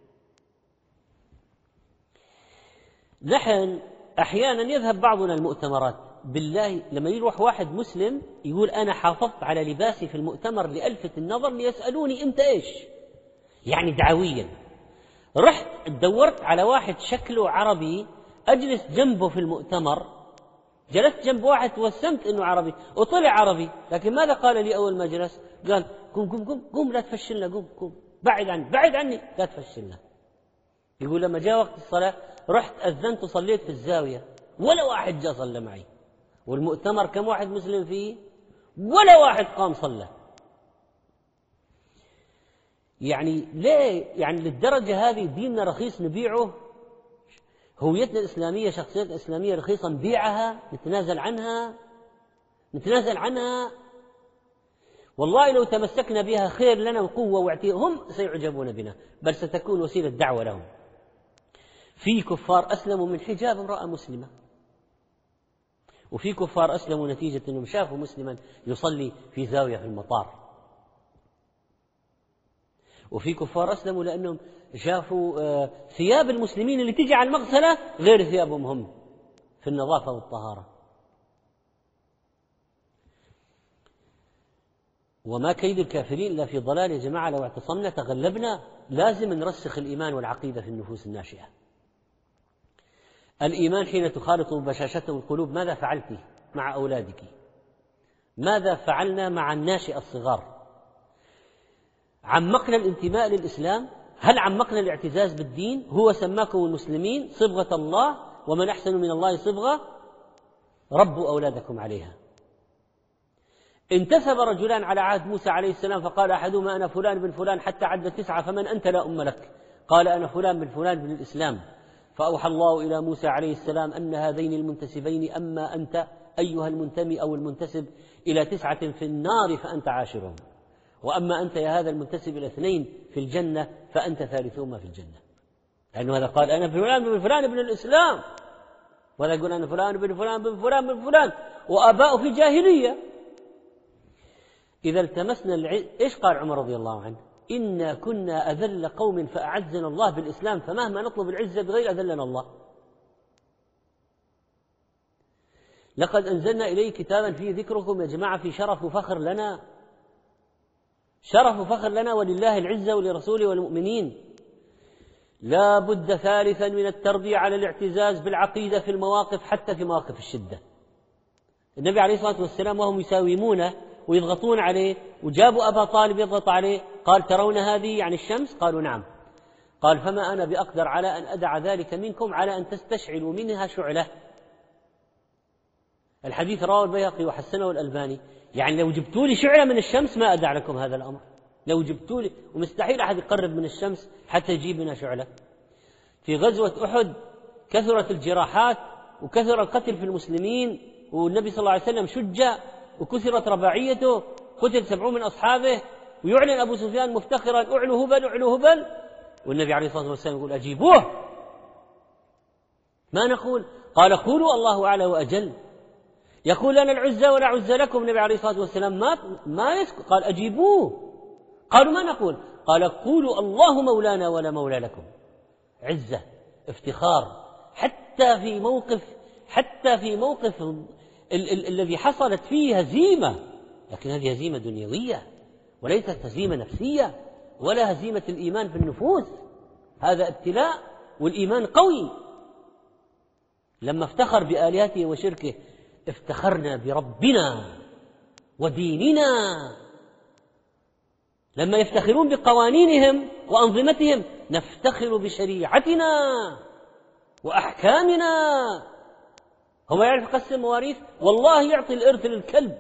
نحن أحيانا يذهب بعضنا المؤتمرات، بالله لما يروح واحد مسلم يقول أنا حافظت على لباسي في المؤتمر لألفت النظر ليسألوني أنت إيش، يعني دعويا. رحت دورت على واحد شكله عربي أجلس جنبه في المؤتمر، جلست جنب واحد توسمت أنه عربي وطلع عربي، لكن ماذا قال لي أول ما جلس؟ قال قم قم قم قم لا تفشلنا، قم قم بعد عني بعد عني لا تفشلنا. يقول لما جاء وقت الصلاة رحت أذنت وصليت في الزاوية، ولا واحد جاء صلى معي، والمؤتمر كم واحد مسلم فيه؟ ولا واحد قام صلى. يعني ليه؟ يعني للدرجة هذه ديننا رخيص نبيعه؟ هويتنا الإسلامية، شخصيتنا الإسلامية رخيصة نبيعها، نتنازل عنها نتنازل عنها والله لو تمسكنا بها خير لنا وقوة واعتياء، هم سيعجبون بنا، بل ستكون وسيلة دعوة لهم. في كفار أسلموا من حجاب امرأة مسلمة، وفي كفار أسلموا نتيجة أنهم شافوا مسلما يصلي في زاوية في المطار. وفي كفار أسلموا لأنهم شافوا ثياب المسلمين اللي تجي على المغسلة غير ثيابهم هم في النظافة والطهارة. وما كيد الكافرين إلا في ضلال. يا جماعة لو اعتصمنا تغلبنا. لازم نرسخ الإيمان والعقيدة في النفوس الناشئة. الإيمان حين تخالط بشاشته القلوب. ماذا فعلت مع أولادك؟ ماذا فعلنا مع الناشئة الصغار؟ عمقنا الانتماء للإسلام؟ هل عمقنا الاعتزاز بالدين؟ هو سماكم المسلمين صبغة الله، ومن أحسن من الله صبغة. ربوا أولادكم عليها. انتسب رجلان على عهد موسى عليه السلام فقال أحدهما أنا فلان بن فلان حتى عد تسعة فمن أنت لا أم لك؟ قال أنا فلان بن فلان بن الإسلام. فأوحى الله إلى موسى عليه السلام أن هذين المنتسبين أما أنت أيها المنتمي أو المنتسب إلى تسعة في النار فأنت عاشرهم، وأما أنت يا هذا المنتسب إلى اثنين في الجنة فأنت ثالثهما في الجنة. لأنه هذا قال أنا فلان بن فلان بن الإسلام، وهذا يقول أنا فلان بن فلان بن فلان بن فلان، وآباؤه في جاهلية. إذا التمسنا العز، إيش قال عمر رضي الله عنه؟ إنا كنا أذل قوم فأعزنا الله بالإسلام، فمهما نطلب العزة بغير أذلنا الله. لقد أنزلنا إليه كتابا فيه ذكركم. يا جماعة في شرف وفخر لنا، شرف وفخر لنا، ولله العزة ولرسوله والمؤمنين. لا بد ثالثا من التربية على الاعتزاز بالعقيدة في المواقف، حتى في مواقف الشدة. النبي عليه الصلاة والسلام وهم يساومونه ويضغطون عليه، وجابوا أبا طالب يضغط عليه، قال ترون هذه يعني الشمس؟ قالوا نعم. قال فما أنا بأقدر على أن أدع ذلك منكم على أن تستشعلوا منها شعلة. الحديث رواه البيهقي وحسنه الألباني. يعني لو جبتوا لي شعلة من الشمس ما أدع لكم هذا الأمر. لو جبتوا لي، ومستحيل أحد يقرب من الشمس حتى يجيب منها شعلة. في غزوة أحد كثرت الجراحات وكثر القتل في المسلمين، والنبي صلى الله عليه وسلم شجع وكثرت رباعيته، قتل سبعون من أصحابه، ويعلن أبو سفيان مفتخرا أعلو هبل أعلو هبل، والنبي عليه الصلاة والسلام يقول أجيبوه. ما نقول؟ قال قولوا الله أعلى وأجل. يقول لنا العزة ولا عزة لكم، النبي عليه الصلاة والسلام ما ما يسكت، قال أجيبوه. قالوا ما نقول؟ قال قولوا الله مولانا ولا مولى لكم. عزة، افتخار، حتى في موقف حتى في موقف ال- ال- الذي حصلت فيه هزيمة، لكن هذه هزيمة دنيوية وليست هزيمة نفسية ولا هزيمة الإيمان في النفوس. هذا ابتلاء، والإيمان قوي. لما افتخر بآلهته وشركه افتخرنا بربنا وديننا. لما يفتخرون بقوانينهم وأنظمتهم نفتخر بشريعتنا وأحكامنا. هو ما يعرف يقسم مواريث؟ والله يعطي الإرث للكلب.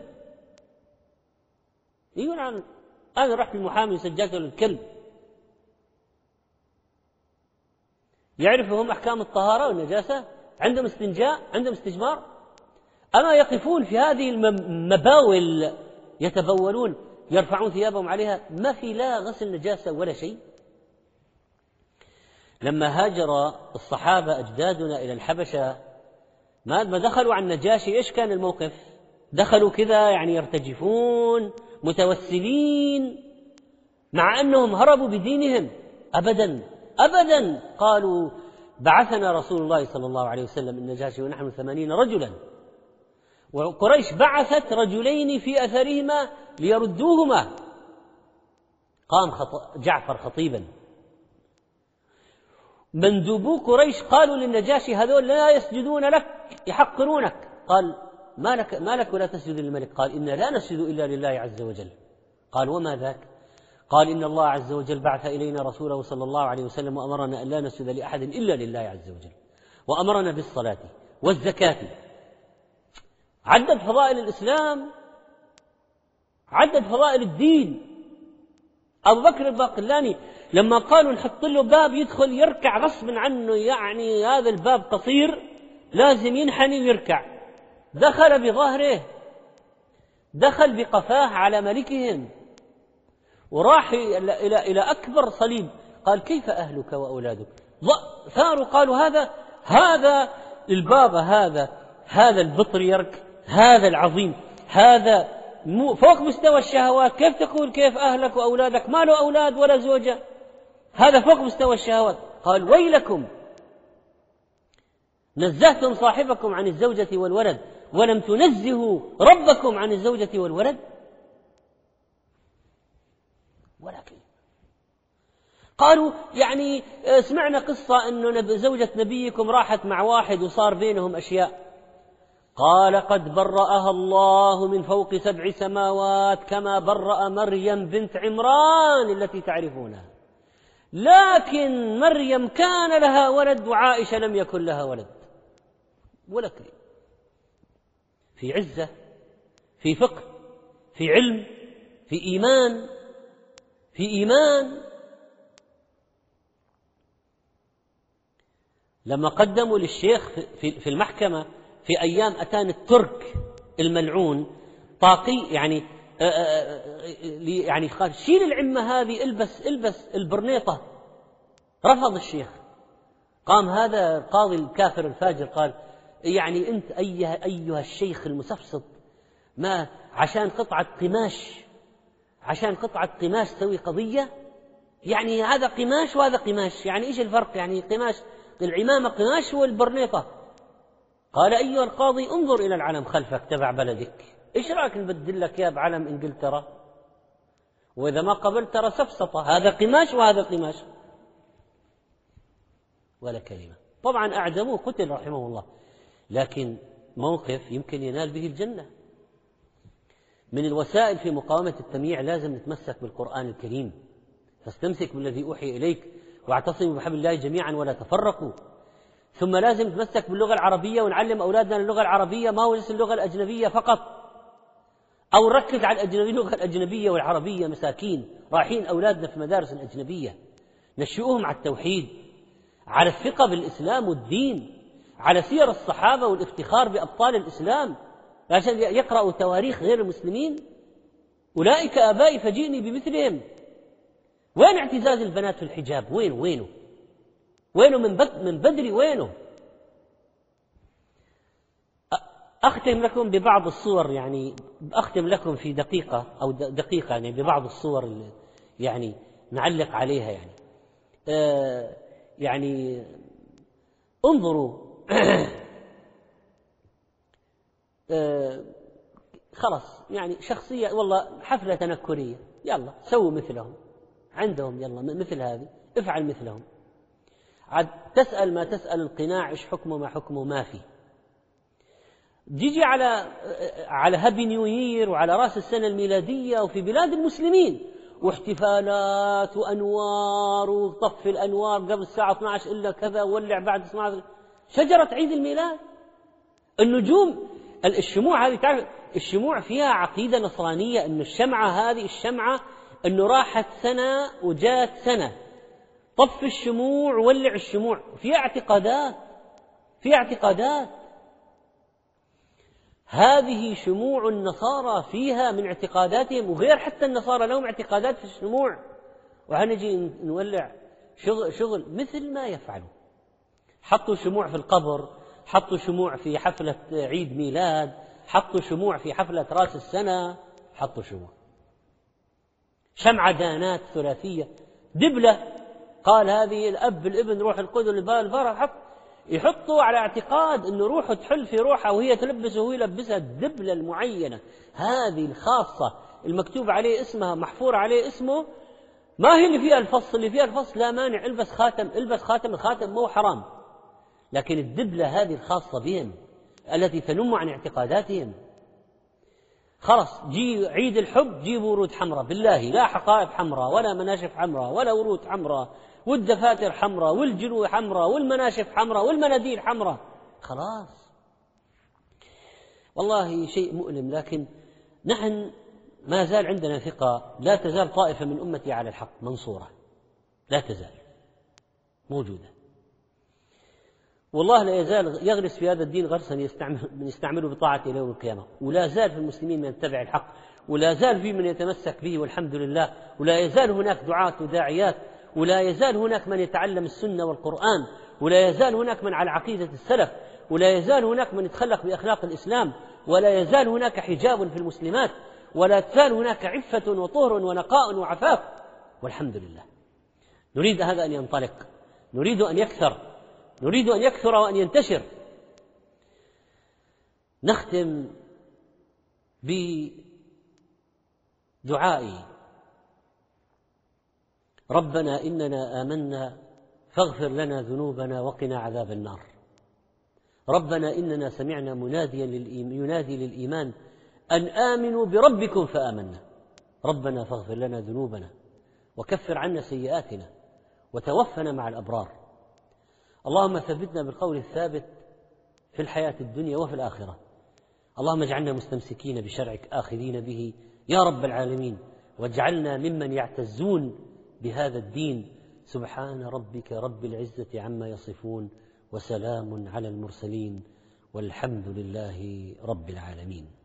يقول أنا أنا رحت المحامي سجلت للكلب. يعرفهم أحكام الطهارة والنجاسة، عندهم استنجاء، عندهم استجمار. أما يقفون في هذه المباول يتبولون، يرفعون ثيابهم عليها، ما في لا غسل نجاسة ولا شيء. لما هاجر الصحابة أجدادنا إلى الحبشة ما دخلوا عن النجاشي، إيش كان الموقف؟ دخلوا كذا يعني يرتجفون متوسلين، مع أنهم هربوا بدينهم. أبدا أبدا. قالوا بعثنا رسول الله صلى الله عليه وسلم النجاشي ونحن ثمانين رجلا، وقريش بعثت رجلين في أثرهما ليردوهما. قام خط... جعفر خطيبا، مندوبو قريش قالوا للنجاشي هذول لا يسجدون لك يحقرونك. قال ما لك, ما لك ولا تسجد للملك؟ قال إنا لا نسجد إلا لله عز وجل. قال وما ذاك؟ قال إن الله عز وجل بعث إلينا رسوله صلى الله عليه وسلم وأمرنا أن لا نسجد لأحد إلا لله عز وجل، وأمرنا بالصلاة والزكاة. عدد فضائل الإسلام، عدد فضائل الدين. أبو بكر الباقلاني لما قالوا نحط له باب يدخل يركع غصب عنه، يعني هذا الباب قصير لازم ينحني ويركع، دخل بظهره، دخل بقفاه على ملكهم، وراح إلى, إلى, إلى أكبر صليب. قال كيف أهلك وأولادك؟ ثاروا قالوا هذا هذا الباب هذا هذا البطريرك، هذا العظيم، هذا فوق مستوى الشهوات، كيف تقول كيف أهلك وأولادك ما له أولاد ولا زوجة؟ هذا فوق مستوى الشهوات. قال ويلكم نزهتم صاحبكم عن الزوجة والولد ولم تنزهوا ربكم عن الزوجة والولد. ولكن قالوا يعني سمعنا قصة أنه زوجة نبيكم راحت مع واحد وصار بينهم أشياء. قال قد برأها الله من فوق سبع سماوات كما برأ مريم بنت عمران التي تعرفونها، لكن مريم كان لها ولد وعائشة لم يكن لها ولد. ولكن في عزة، في فقه، في علم، في إيمان، في إيمان. لما قدموا للشيخ في المحكمة في أيام أتان الترك الملعون طاقي يعني يعني قال شيل العمة هذه، البس البس البرنيطة. رفض الشيخ. قام هذا القاضي الكافر الفاجر قال يعني أنت أيها, أيها الشيخ المسفسط ما عشان قطعة قماش عشان قطعة قماش تسوي قضية؟ يعني هذا قماش وهذا قماش، يعني إيش الفرق؟ يعني قماش العمامة قماش والبرنيطة. قال أيها القاضي انظر إلى العلم خلفك تبع بلدك، إيش رأيك نبدل لك يا بعلم إنجلترا؟ وإذا ما قبلت ترى سفسطة، هذا قماش وهذا قماش. ولا كلمة. طبعا أعدموه قتل رحمه الله، لكن موقف يمكن ينال به الجنة. من الوسائل في مقاومة التمييع لازم نتمسك بالقرآن الكريم، فاستمسك بالذي أوحي إليك واعتصموا بحبل الله جميعا ولا تفرقوا. ثم لازم نتمسك باللغة العربية ونعلم أولادنا اللغة العربية، ما هو بس اللغة الأجنبية فقط، أو نركز على الأجنبي اللغة الأجنبية والعربية. مساكين رايحين أولادنا في مدارس الأجنبية، نشئوهم على التوحيد، على الثقة بالإسلام والدين، على سير الصحابة والافتخار بأبطال الإسلام، عشان يقرأوا تواريخ غير المسلمين. أولئك آبائي فجئني بمثلهم. وين اعتزاز البنات في الحجاب؟ وين وينه وينه من بد من بدري وينه؟ أختم لكم ببعض الصور، يعني أختم لكم في دقيقة أو دقيقة يعني ببعض الصور اللي يعني نعلق عليها. يعني آه يعني انظروا آه خلاص يعني شخصية والله حفلة تنكرية، يلا سووا مثلهم عندهم، يلا مثل هذه افعل مثلهم. عاد تسأل ما تسأل القناع إيش حكمه ما حكمه ما في. تيجي على على هابي نيو يير وعلى رأس السنة الميلادية وفي بلاد المسلمين واحتفالات وأنوار وطفي الأنوار قبل الساعة اثنتي عشرة إلا كذا وولع بعد اثنتي عشرة، شجرة عيد الميلاد، النجوم، الشموع هذه. تعرف الشموع فيها عقيدة نصرانية، إنه الشمعة هذه الشمعة إنه راحت سنة وجات سنة، طف الشموع ولع الشموع، فيها اعتقادات فيها اعتقادات هذه شموع النصارى فيها من اعتقاداتهم، وغير حتى النصارى لهم اعتقادات في الشموع، وهنجي نولع شغل, شغل مثل ما يفعلوا. حطوا شموع في القبر، حطوا شموع في حفلة عيد ميلاد، حطوا شموع في حفلة رأس السنة، حطوا شموع شمعة دانات ثلاثية دبلة. قال هذه الأب الابن روح القدس البارح حط يحطوا على اعتقاد أنه روحه تحل في روحها وهي تلبسه وهو يلبسها الدبلة المعينة هذه الخاصة المكتوب عليه اسمها محفور عليه اسمه، ما هي اللي فيها الفصل. اللي فيها الفصل لا مانع، البس خاتم البس خاتم الخاتم مو حرام، لكن الدبلة هذه الخاصة بهم التي تنم عن اعتقاداتهم. خلاص جي عيد الحب جيبوا ورود حمراء، بالله لا حقائب حمراء ولا مناشف حمراء ولا ورود حمراء، والدفاتر حمراء والجلو حمراء والمناشف حمراء والمناديل حمراء. خلاص والله شيء مؤلم، لكن نحن ما زال عندنا ثقة، لا تزال طائفة من أمتي على الحق منصورة، لا تزال موجودة، والله لا يزال يغرس في هذا الدين غرسا يستعمل من يستعمله بطاعة إلى يوم القيامة. ولا زال في المسلمين من يتبع الحق، ولا زال في من يتمسك به والحمد لله، ولا يزال هناك دعاة وداعيات، ولا يزال هناك من يتعلم السنة والقرآن، ولا يزال هناك من على عقيدة السلف، ولا يزال هناك من يتخلق بأخلاق الإسلام، ولا يزال هناك حجاب في المسلمات، ولا تزال هناك عفة وطهر ونقاء وعفاف، والحمد لله. نريد هذا أن ينطلق، نريد أن يكثر، نريد أن يكثر وأن ينتشر. نختم بدعائي: ربنا إننا آمنا فاغفر لنا ذنوبنا وقنا عذاب النار. ربنا إننا سمعنا مناديا ينادي للإيمان أن آمنوا بربكم فآمنا. ربنا فاغفر لنا ذنوبنا وكفر عنا سيئاتنا وتوفنا مع الأبرار. اللهم ثبتنا بالقول الثابت في الحياة الدنيا وفي الآخرة. اللهم اجعلنا مستمسكين بشرعك آخذين به يا رب العالمين، واجعلنا ممن يعتزون بهذا الدين. سبحان ربك رب العزة عما يصفون، وسلام على المرسلين، والحمد لله رب العالمين.